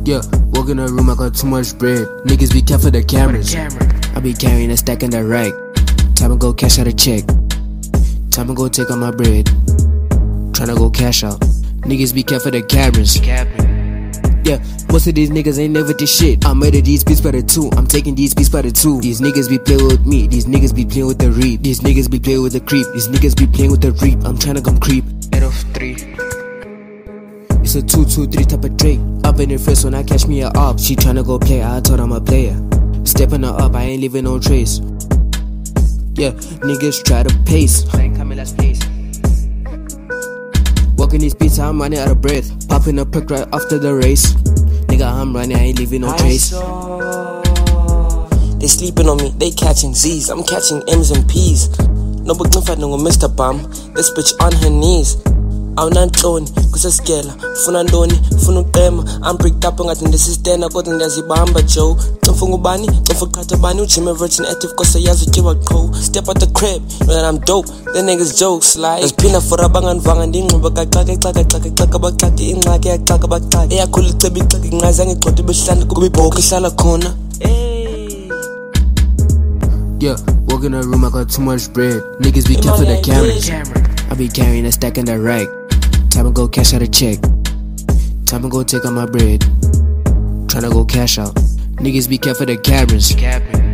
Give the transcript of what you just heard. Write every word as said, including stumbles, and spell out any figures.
Yeah, walk in the room, I got too much bread. Niggas be careful the cameras. I be carrying a stack in the rack. Time to go cash out a check. Time to go take out my bread. Tryna go cash out. Niggas be careful the cameras. Yeah, most of these niggas ain't never did shit. I murder these beats by the two. I'm taking these beats by the two. These niggas be playing with me. These niggas be playing with the reap. These niggas be playing with the creep. These niggas be playing with the reap. I'm tryna come creep. Eight of three. It's a two two three type of Drake. Up in the first when I catch me a up. She tryna go play. I told I'm a player. Stepping her up. I ain't leaving no trace. Yeah, niggas try to pace. Camilla's place. Walking these beats, I'm running out of breath. Popping a perk right after the race. Nigga, I'm running, I ain't leaving no trace. They sleeping on me, they catching Z's. I'm catching M's and P's. No book no fight, no Mister Bum. This bitch on her knees. I'm not Tony, cause I scale. Funa Ndoni, Funu Tema. I'm bricked up and I think this is ten. I got in there's a bamba Joe. Don't fungo bunny, don't forget to bunny. Jimmy Virgin active cause I has a give a co. Step out the crib, know that I'm dope. The niggas jokes like. There's peanut for a bang and vang and ding. But I clack it, clack it, clack it, clack about clack it, clack it, clack about clack it. I call it to be clacking, I sang it, got to be slanted, could be poke, shala corner. Yeah, walk in the room, I got too much bread. Niggas be careful the cameras. I be carrying a stack in the rack. Time to go cash out a check. Time to go take out my bread. Tryna go cash out. Niggas be careful the cameras.